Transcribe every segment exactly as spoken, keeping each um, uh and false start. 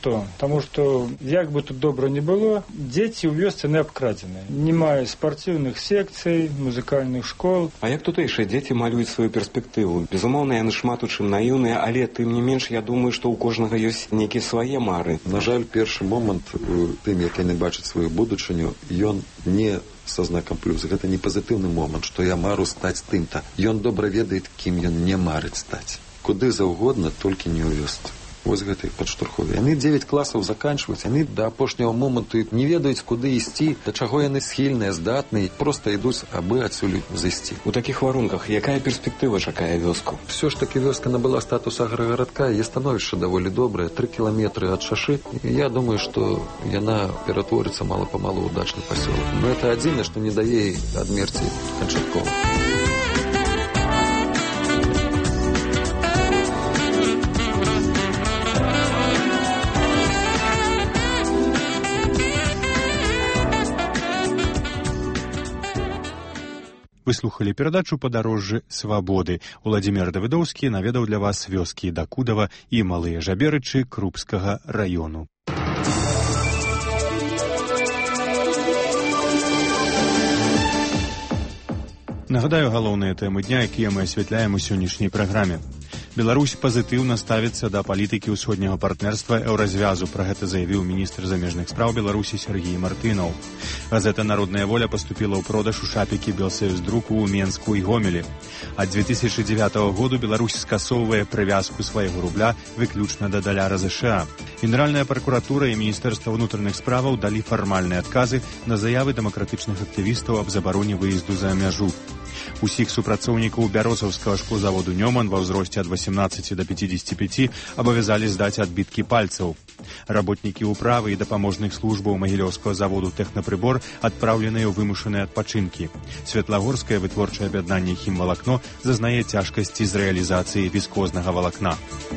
што? Таму што, як бы тут добра не было, дзеці ў вёсцы не абкрадзеныя. Не мае спартыўных секцый, музыкальных школ. А як тутэйшыя дзеці малююць сваю перспектыву? Безумоўна, яны шмат у чым наіўныя, але тым не менш, я думаю, што ў кожнага ёсць нейкія свае мары. На жаль, першы момант тым, як яны бачаць сваю будучыню, ён не са знакам плюс. Гэта не пазітыўны момант, што я мару стаць тым-то. Ён добра ведае, кім ён не марыць стаць. Куды заўгодна, толькі не ў вёсцы. Вось гэта іх падштурхове. Яны дзевяць класаў заканчваюць, яны да апошняго моманту не ведаюць, куды ісці, да чаго яны схільныя, здатныя, проста ідуць, абы адсюль зайсці. У такіх варунках якая перспектыва чакае вёску? Всё ж такі вёска набыла статус аграгарадка, яе становішча даволі добрае, тры кіламетры ад шашы. Я думаю, што яна ператворыцца мала-памалу ў дачны пасёлак. Но это адзінае, што не дае адмерці канчаткова. Вы слухали перадачу «Падарожжы свабоды». Уладзімір Давыдоўскі наведаў для вас вёскі Дакудава і Малыя Жаберычы Крупскага раёну. Нагадаю галоўныя тэмы дня, якія мы асвятляем у сённяшняй праграме. Беларусь пазітыўна ставіцца да палітыкі ўсходняга партнерства еўразвязу. Пра гэта заявіў міністр замежных спраў Беларусі Сергей Мартынаў. Газета «Народная воля» паступіла ў продаж у шапікі Белсаюздруку ў Менску і Гомелі. Ад дзве тысячы дзевятага году Беларусь скасоўвае прывязку свайго рубля выключна да даляра ЗША. Генеральная пракуратура і Міністэрства ўнутраных справаў далі фармальныя адказы на заявы дэмакратычных актывістаў аб забароне выезду за мяжу. Усіх супрацоўнікаў бярозаўскага шклозаводу «Нёман» ва ўзросце ад восемнадцати до пятидесяти пяти абавязалі здаць адбіткі пальцаў. Работнікі ўправы і дапаможных службаў магілёўскага заводу «Тэхнапрыбор» адпраўленыя ў вымушаныя адпачынкі. Светлагорскае вытворчае аб'яднанне «Хімвалакно» зазнае цяжкасці з рэалізацыяй віскознага валакна.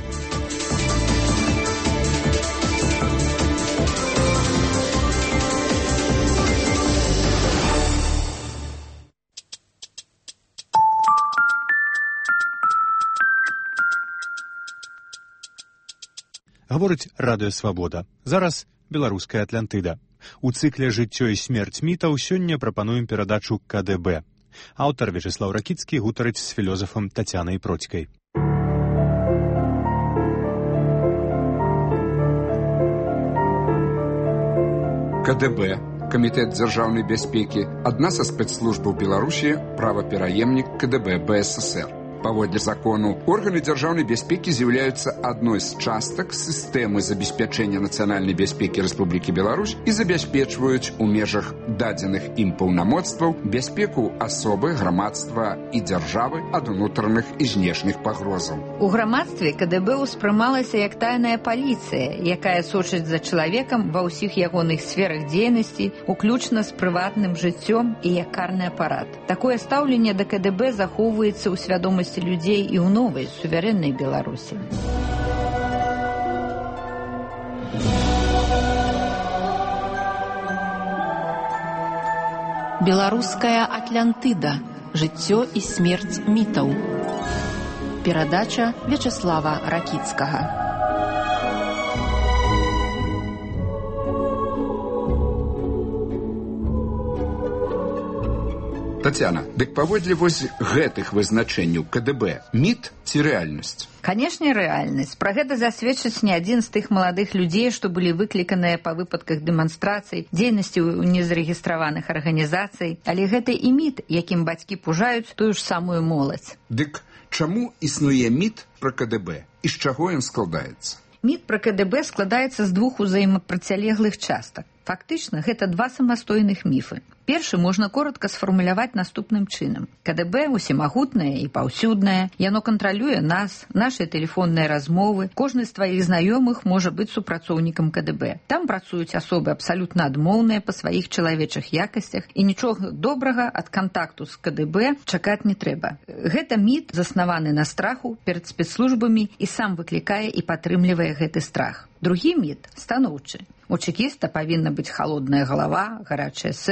Гаворыць радыё «Свабода». Зараз беларуская Атлантыда. У цыкле «Жыццё і смерць мітаў» сёння прапануем перадачу ка дэ бэ. Аўтар Вячеслаў Ракіцкі гутарыць з філёзафам Тацянай Процькай. ка дэ бэ, Камітэт дзяржаўнай бяспекі, адна са спецслужбаў Беларусі, правапераемнік ка дэ бэ бэ эс эс эр. Паводле закону, органы дзяржаўнай бяспекі з'яўляюцца адной з частак сістэмы забеспячэння нацыянальнай бяспекі Рэспублікі Беларусь і забяспечваюць у межах дадзеных ім паўнамоцтваў бяспеку асобы, грамадства і дзяржавы ад унутраных і знешніх пагрозаў. У грамадстве ка дэ бэ ўспрымалася як тайная паліцыя, якая сочыць за чалавекам ва ўсіх ягоных сферах дзейнасці, уключна з прыватным жыццём і як карны апарат. Такое стаўленне да ка дэ бэ захоўваецца ў свядомасці людзей і ў новай суверэннай Беларусі. Беларуская Атлантыда. Жыццё і смерць мітаў. Перадача Вячеслава Ракіцкага. Тацяна, дык паводле вось гэтых вызначэнняў ка дэ бэ міт ці рэальнасць? Канешне, рэальнасць. Пра гэта засведчыць не адзін з тых маладых людзей, што былі выкліканыя па выпадках дэманстрацый, дзейнасці ў незарэгістраваных арганізацый, але гэта і міт, якім бацькі пужаюць тую ж самую моладзь. Дык чаму існуе міт пра ка дэ бэ і з чаго ён складаецца? Міт пра ка дэ бэ складаецца з двух узаемапрацялеглых частак. Фактычна, гэта два самастойных міфы. Першы можна коротка сфармуляваць наступным чынам. ка дэ бэ усімагутнае і паўсюднае, яно кантралюе нас, нашы тэлефонныя размовы. Кожны з тваіх знаёмых можа быць супрацоўнікам ка дэ бэ. Там працуюць асобы абсалютна адмоўныя па сваіх чалавечых якасцях, і нічога добрага ад кантакту з ка дэ бэ чакаць не трэба. Гэта міт, заснаваны на страху перад спецслужбамі, і сам выклікае і падтрымлівае гэты страх. Другі міт станоўчы. У чэкіста павінна быць халодная галава, гарачае сэрца,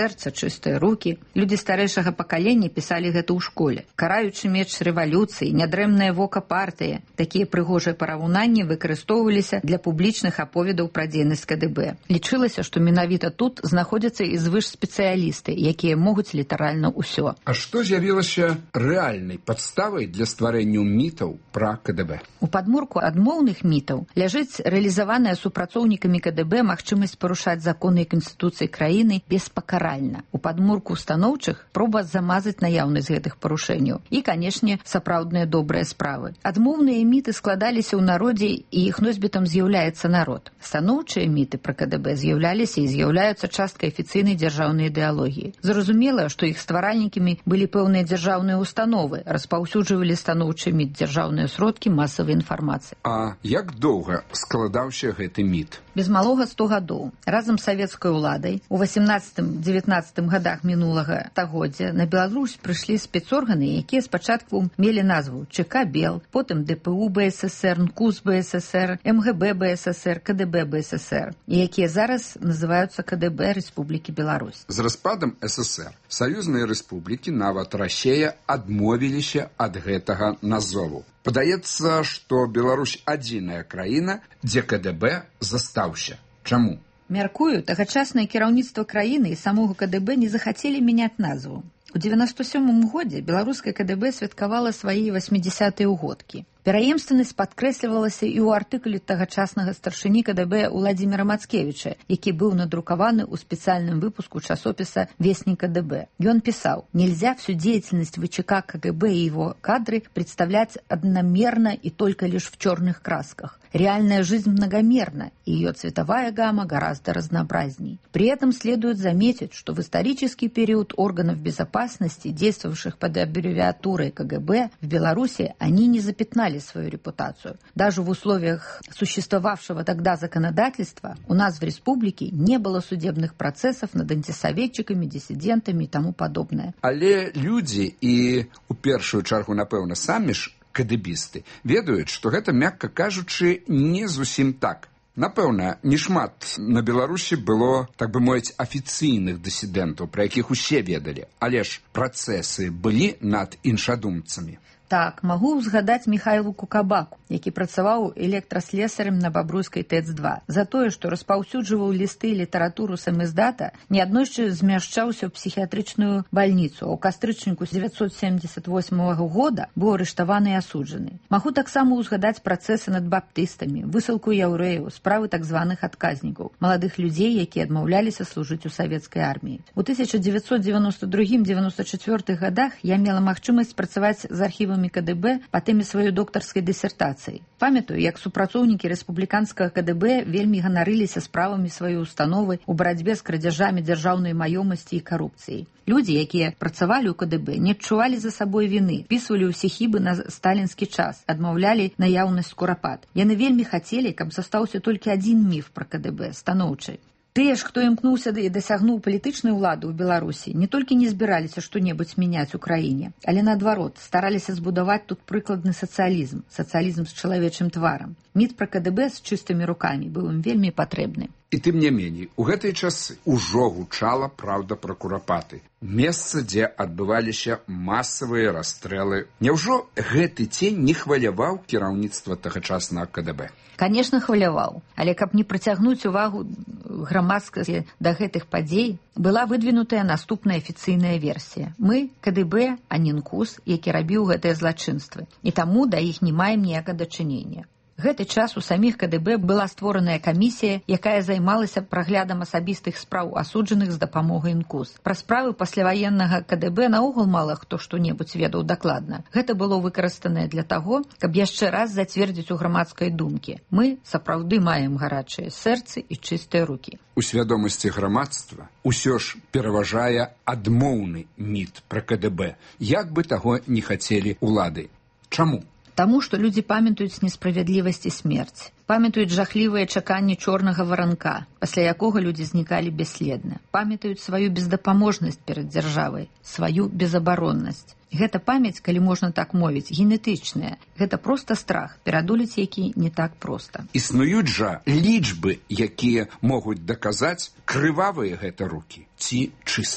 чыстыя рукі. Людзі старэйшага пакалення пісалі гэта ў школе. Караючы меч рэвалюцыі, нядрэмнае вока партыі. Такія прыгожыя параўнанні выкарыстоўваліся для публічных аповедаў пра дзейнасць КДБ. Лічылася, што менавіта тут знаходзяцца і звышспецыялісты, якія могуць літаральна ўсё. А што з'явілася рэальнай падставай для стварэння мітаў пра КДБ? У падмурку адмоўных мітаў ляжыць рэалізаваная супрацоўнікамі КДБ магчымасць парушаць законы і канстытуцыі краіны беспакаральна. У падмурку устаноўчых проба замазаць наяўнасць гэтых парушэнняў. І, канешне, сапраўдныя добрыя справы. Адмоўныя міты складаліся ў народзе, і іх носьбітам з'яўляецца народ. Станоўчыя міты пра КДБ з'яўляліся і з'яўляюцца часткай афіцыйнай дзяржаўнай ідэалогіі. Зразумела, што іх стваральнікамі былі пэўныя дзяржаўныя установы, распаўсюджвалі станоўчы міт дзяржаўныя сродкі масавай інфармацыі. А як доўга складаўся гэты міт? Без малога сто гадоў. Разам з савецкай уладай у васемнаццатым-дзевятнаццатым гадах мінулага стагоддзя на Беларусь прыйшлі спецорганы, якія спачатку мелі назву ЧК Бел, потым ДПУ БССР, НКУС БССР, МГБ БССР, КДБ БССР, і якія зараз называюцца КДБ Рэспублікі Беларусь. З распадам ССР саюзныя рэспублікі, нават Расія, адмовіліся ад гэтага назову. Падаецца, што Беларусь адзіная краіна, дзе КДБ застаўся. Чаму? Мяркую, тагачаснае кіраўніцтва краіны і самога КДБ не захацелі мяняць назву. У дзевяноста сёмым годзе беларускае КДБ святкавала свае васьмідзясятыя ўгодкі. Пераемственнасць падкрэслівалася і ў артыкуле тагачаснага старшыні КДБ Уладзіміра Мацкевіча, які быў надрукаваны ў спецыяльным выпуску часопіса «Вестник КДБ». Ён писал: «Нельзя всю деятельность ВЧК КГБ и его кадры представлять одномерно и только лишь в черных красках. Реальная жизнь многомерна, и ее цветовая гамма гораздо разнообразней. При этом следует заметить, что в исторический период органов безопасности, действовавших под аббревиатурой КГБ, в Беларуси они не запятнали свою репутацию. Даже в условиях существовавшего тогда законодательства у нас в республике не было судебных процессов над антисоветчиками, диссидентами и тому подобное». Але люди и, у першую чаргу, напэўна, самі ж кадэбісты ведаюць, што гэта, мякка кажучы, не зусім так. Напэўна, не шмат на Беларусі было, так бы мовіць, афіцыйных дысідэнтаў, пра якіх усе ведалі, але ж працэсы былі над іншадумцамі. Так, магу ўзгадаць Міхайлу Кукабаку, які працаваў электраслесарем на Бабруйскай ТЭЦ два. За тое, што распаўсюджваў лісты і літаратуру самиздата, неаднойчы змяшчаўся ў псіхіятрычную бальніцу, а ў кастрычніку девятьсот семьдесят восьмого года быў арыштаваны і асуджаны. Магу таксама ўзгадаць працэсы над баптыстамі, высылку яўрэяў, справы так званых адказнікаў, маладых людзей, якія адмаўляліся служыць у савецкай арміі. У тысяча девятьсот девяносто другім — девяносто четвёртых гадах я мела магчымасць працаваць з архівамі КДБ па тэме сваёй доктарскай дысертацыі. Памятаю, як супрацоўнікі рэспубліканскага КДБ вельмі ганарыліся справамі сваёй установы ў барацьбе з крадзяжамі дзяржаўнай маёмасці і карупцыяй. Людзі, якія працавалі ў КДБ, не адчувалі за сабой віны, пісвалі ўсе хібы на сталінскі час, адмаўлялі наяўнасць курапат. Яны вельмі хацелі, каб застаўся толькі адзін міф пра КДБ — станоўчы. Тыя ж, хто імкнуўся і дасягнуў палітычнай улады ў Беларусі, не толькі не збіраліся што-небудзь мяняць у краіне, але наадварот, стараліся збудаваць тут прыкладны сацыялізм, сацыялізм з чалавечым тварам. Міт пра КДБ з чыстымі рукамі быў ім вельмі патрэбны. І тым не меней, у гэтыя часы ўжо гучала праўда пра курапаты. Месца, дзе адбываліся масавыя расстрэлы. Няўжо гэты цень не хваляваў кіраўніцтва тагачаснага КДБ? Конечно, хваляваў, але каб не прыцягнуць увагу грамадскасці да гэтых падзей, была выдвинутая наступная афіцыйная версія. Мы КДБ, а не НКУС, які рабіў гэтыя злачынствы, і таму да іх не маем ніякага дачынення. Гэты час у саміх КДБ была створаная камісія, якая займалася праглядам асабістых спраў асуджаных з дапамогай НКУС. Пра справы пасляваеннага КДБ наогул мала хто што-небудзь ведаў дакладна. Гэта было выкарыстанае для таго, каб яшчэ раз зацвердзіць у грамадскай думкі: мы сапраўды маем гарачыя сэрцы і чыстыя рукі. У свядомасці грамадства ўсё ж пераважае адмоўны міт пра КДБ, як бы таго не хацелі улады. Чаму? Таму, што людзі памятаюць несправядлівасць і смерць, памятаюць жахлівыя чаканні чорнага варанка, пасля якога людзі знікалі бясследна, памятаюць сваю бездапаможнасць перад дзяржавай, сваю безабароннасць. Гэта памяць, калі можна так мовіць, генетычная. Гэта проста страх, перадолець які не так проста. Існуюць жа лічбы, якія могуць даказаць, крывавыя гэта рукі ці чыстыя.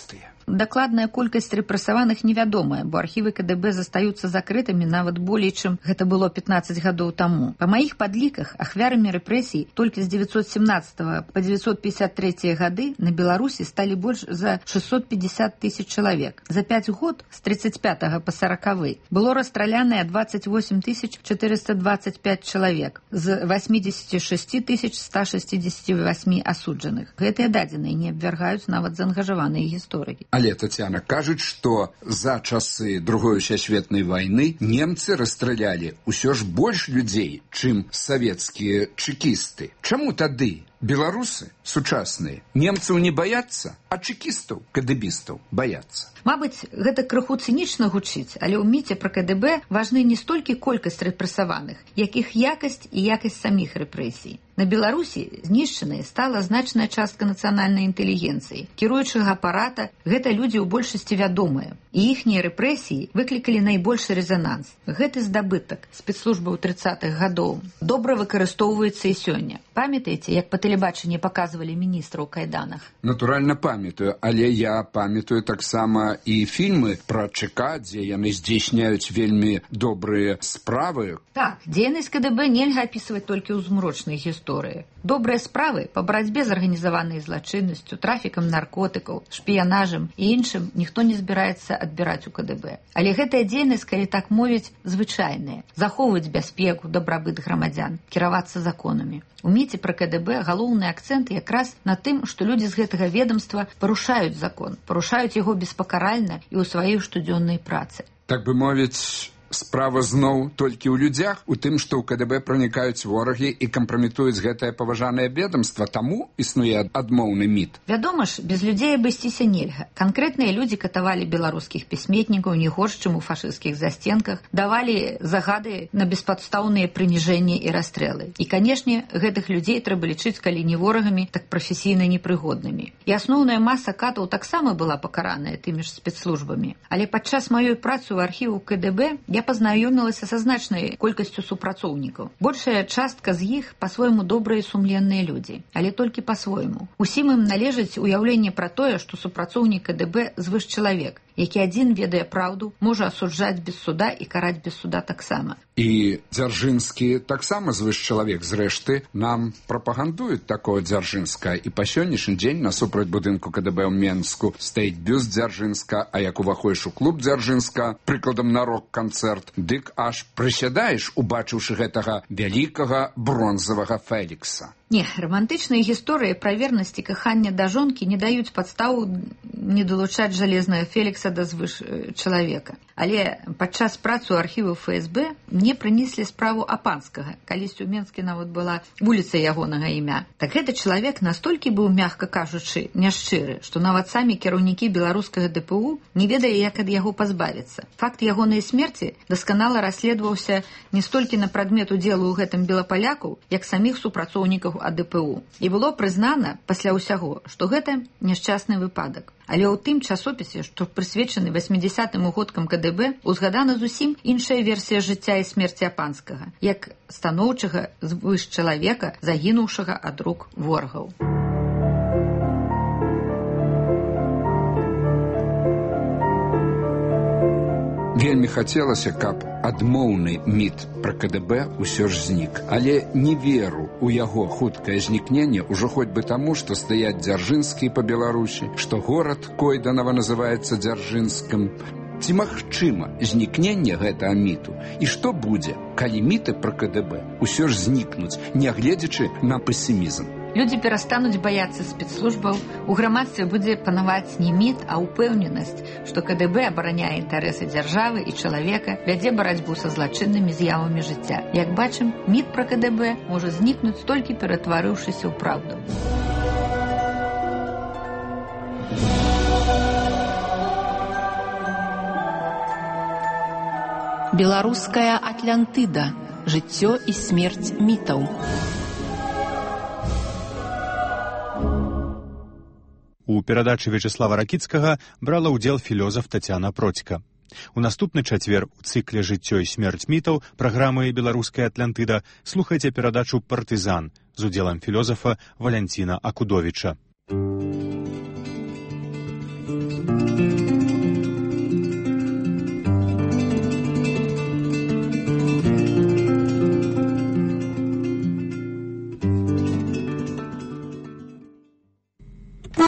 Дакладная колькасць рэпрэсаваных невядомая, бо архівы КДБ застаюцца закрытымі нават болей, чым гэта было пятнаццаць гадоў таму. Па маіх падліках, ахвярамі рэпрэсій толькі з девятьсот семнадцатого па девятьсот пятьдесят третий гады на Беларусі сталі больш за шестьсот пятьдесят тысяч чалавек. За пять год з тридцать пятого па сороковый было расстраляныя двадцать восемь тысяч четыреста двадцать пять чалавек з восемьдесят шесть тысяч сто шестьдесят восемь асуджаных. Гэтыя дадзеныя не абвяргаюць нават заангажаваныя гісторыкі. Але, Тацяна, кажуць, што за часы Другой сусветнай вайны немцы расстралялі ўсё ж больш людзей, чым савецкія чэкісты. Чаму тады беларусы сучасныя немцаў не баяцца, а чэкістаў, кадэбістаў баяцца? Мабыць, гэта крыху цынічна гучыць, але ў міце пра КДБ важны не столькі колькасць рэпрэсаваных, як іх якасць і якасць саміх рэпрэсій. На Беларусі знішчанай стала значная частка нацыянальнай інтэлігенцыі. Кіруючага апарата гэта людзі ў большасці вядомыя, і іхнія рэпрэсіі выклікалі найбольшы рэзананс. Гэты здабытак спецслужбаў тридцатых гадоў добра выкарыстоўваецца і сёння. Памятаеце, як па тэлебачанні паказвалі міністра ў кайданах? Натуральна памятаю, але я памятаю таксама і фільмы пра ЧК, дзе яны здзейсняюць вельмі добрыя справы. Так, дзейнасць КДБ нельга апісваць толькі ў змрочнай гісторыі. Добрыя справы па барацьбе з арганізаванай злачыннасцю, трафікам наркотыкаў, шпіянажам і іншым ніхто не збіраецца адбіраць у КДБ. Але гэтая дзейнасць, калі так мовіць, звычайная. Захоўваць бяспеку, дабрабыт грамадзян, кіравацца законамі. У міце пра КДБ галоўны акцэнт якраз на тым, што людзі з гэтага ведомства парушаюць закон, парушаюць яго беспакаральна і ў сваёй штодзённай працы. Так бы мовіць, справа зноў толькі ў людзях, у тым, што ў КДБ пранікаюць ворагі і кампраметуюць гэтае паважанае ведомства, таму існуе адмоўны міт. Вядома ж, без людзей абысціся нельга. Канкрэтныя людзі катавалі беларускіх пісьменнікаў не горш, чым у фашысцкіх застенках, давалі загады на беспадстаўныя прыніжэнні і расстрэлы. І, канешне, гэтых людзей трэба лічыць, калі не ворагамі, так прафесійна непрыгоднымі. І асноўная маса катаў таксама была пакараная тымі ж спецслужбамі. Але падчас маёй працы ў архіву КДБ я пазнаёмілася са значнай колькасцю супрацоўнікаў. Большая частка з іх па-свойму добрыя і сумленныя людзі, але толькі па-свойму. Усім ім належыць уяўленне пра тое, што супрацоўнік КДБ звыш чалавек, які адзін ведае праўду, можа асуджаць без суда і караць без суда таксама. І Дзяржынскі таксама звыш чалавек. Зрэшты, нам прапагандуюць такого Дзяржынска. І па сённяшні дзень насупраць будынку КДБ ў Менску стаіць бюст Дзяржынска, а як уваходзіш у клуб Дзяржынска, прыкладам на рок-канцэрт, дык аж прысядаеш, убачыўшы гэтага вялікага бронзавага Фелікса. Не, романтычныя гісторыі пра вернасць і кахання да жонкі не даюць падставу не далучаць жалезнага Фелікса да звыш чалавека. Але падчас працы ў архіву ФСБ мне прынеслі справу Апанскага. Калісьці ў Менске нават была вуліца ягонага імя. Так гэты чалавек настолькі быў, мякка кажучы, няшчыры, што нават самі кіраўнікі беларускага ДПУ не ведалі, як ад яго пазбавіцца. Факт ягонай смерці дасканала расследаваўся не столькі на прадмет удзелу ў гэтым белапалякаў, як саміх супрацоўнікаў АДПУ. І было прызнана пасля ўсяго, што гэта няшчасны выпадак. Але ў тым часопісе, што прысвечаны восьмідзесятым годкам КДБ, узгадана зусім іншая версія жыцця і смерці Апанскага, як станоўчага звыш чалавека, загінуўшага ад рук ворагаў. Вельмі хацелася, каб адмоўны міт пра КДБ ўсё ж знік. Але не веру ў яго хуткае знікненне ўжо хоць бы таму, што стаяць Дзяржынскі па Беларусі, што горад Койданава называецца Дзяржынскім. Ці магчыма знікненне гэтага міту? І што будзе, калі міты пра КДБ ўсё ж знікнуць, нягледзячы на песімізм? Людзі перастануць баяцца спецслужбаў, у грамадстве будзе панаваць не міт, а ўпэўненасць, што КДБ абараняе інтарэсы дзяржавы і чалавека, вядзе барацьбу са злачыннымі з'явамі жыцця. Як бачым, міт пра КДБ можа знікнуць толькі ператварыўшыся ў праўду. Беларуская Атлантыда. Жыццё і смерць мітаў. У перадачы Вячеслава Ракіцкага брала ўдзел філёзаф Тацяна Процька. У наступны чацвер у цыкле «Жыццё і смерць мітаў» праграмы «Беларуская Атлантыда» слухайце перадачу «Партызан» з удзелам філёзафа Валянціна Акудовіча.